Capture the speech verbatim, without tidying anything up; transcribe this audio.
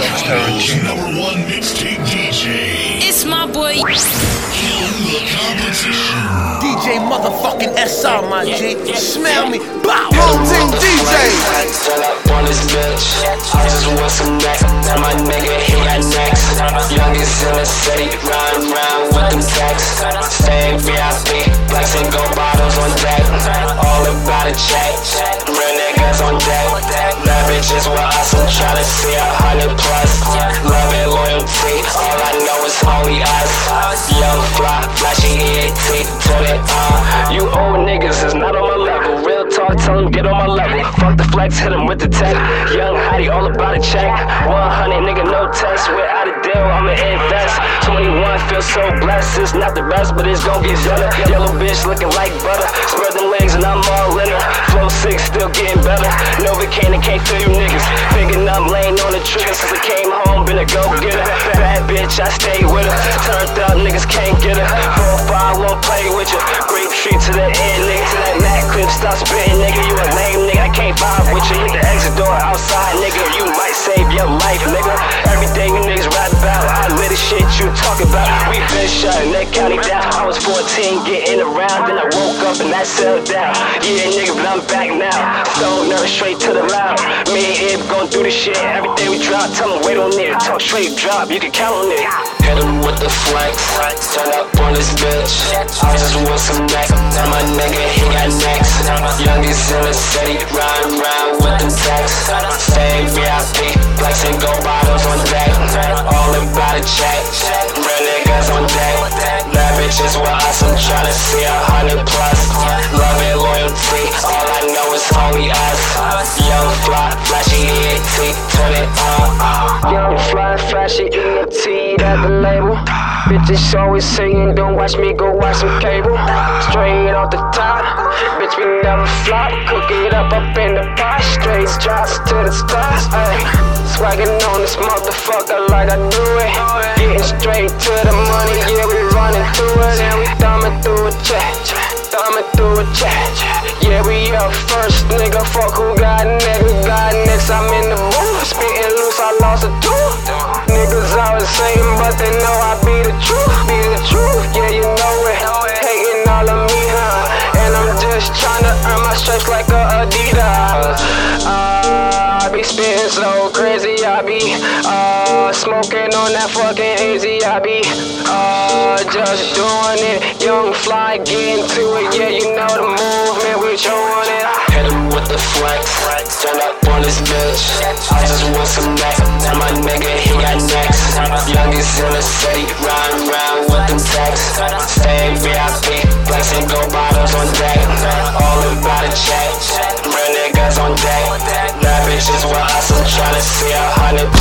World's number one mixtape D J. It's my boy. Kill the competition. D J motherfucking S R, my G. Smell me. Bow. Whole team D J. Turn up on this bitch. I just want some neck. My nigga, he got next. Youngest in the city, riding around with them texts. Stay V I P, blacks and gold bottles on deck. All about a check. Real niggas on deck. That bitch is with us. I'm tryna see a hundred plus. Love and loyalty. All I know is only us. Young fly, flashy E A T. Put it on. You old niggas is not on my level. Real talk, tell them get on my level. Fuck the flex, hit them with the tech. Young hottie, all about a check. one hundred nigga, no test. Without a deal, I'ma invest. twenty-one, feel so blessed. It's not the best, but it's gon' get better. Yellow bitch looking like butter. Spread them legs and I'm all in her. Flow six, still getting better. Novocaine, can't feel you niggas. Thinking I'm laying on the trigger since I came home, been a go-getter. Bad bitch, I stay with her. Turned up, niggas can't get her. four five, won't play with you. Grape Street to the end, nigga. To that Mac clip, stop spitting, nigga. You a lame nigga, I can't vibe with you. Hit the exit door outside, nigga. You might save your life, nigga. Everything you niggas rap about, I live the shit you talk about. We been shutting that county down. I was fourteen, getting around, then I woke up and that settled down. Yeah, nigga, but I'm back now. So nervous, straight to the loud. Me and Ib gon' do the shit. Everything we drop, tell them wait on it. Talk straight drop, you can count on it. Hit him with the flex, turn up on this bitch. I just want some neck. My nigga, he got next. Youngest in the city, riding around with them texts. Stay V I P, blacks and gold bottles on deck. All about a check. Real niggas on deck. That bitch is with us. I'm tryna see a hundred plus. Love and loyalty. All I know is only us. Young fly, flashy E A T. Turn it on. Young fly, flashy E A T. That's the label. Bitches always saying, don't watch me, go watch some cable. Straight off the top, bitch, we never flop. Cook it up up in the pot, straight drops to the stars. Ay. Swaggin' on this motherfucker like I do it. Getting straight to the money, yeah, we running through it. And we thumbing through a check, thumbing through a check. Yeah, we up first, nigga, fuck who got nigga, got next, I'm in the booth. Spitting loose, I lost a tooth. Niggas always saying, but they know I be the truth, be the truth, yeah, you know it. Hating all of me, huh? And I'm just tryna earn my stripes like a Adidas. Uh, I be spitting so crazy, I be uh, smoking on that fucking hazy, I be uh, just doing it. Young fly, get into it, yeah, you know the movement, we showing it. Hit him with the flex, turn up on this bitch. I just want some neck, my nigga, he got next. Youngest in the city, riding around with them texts. Stay V I P, blacks and gold bottles on deck. All about a check, real niggas on deck. That bitch is with us, I'm tryna see a hundred.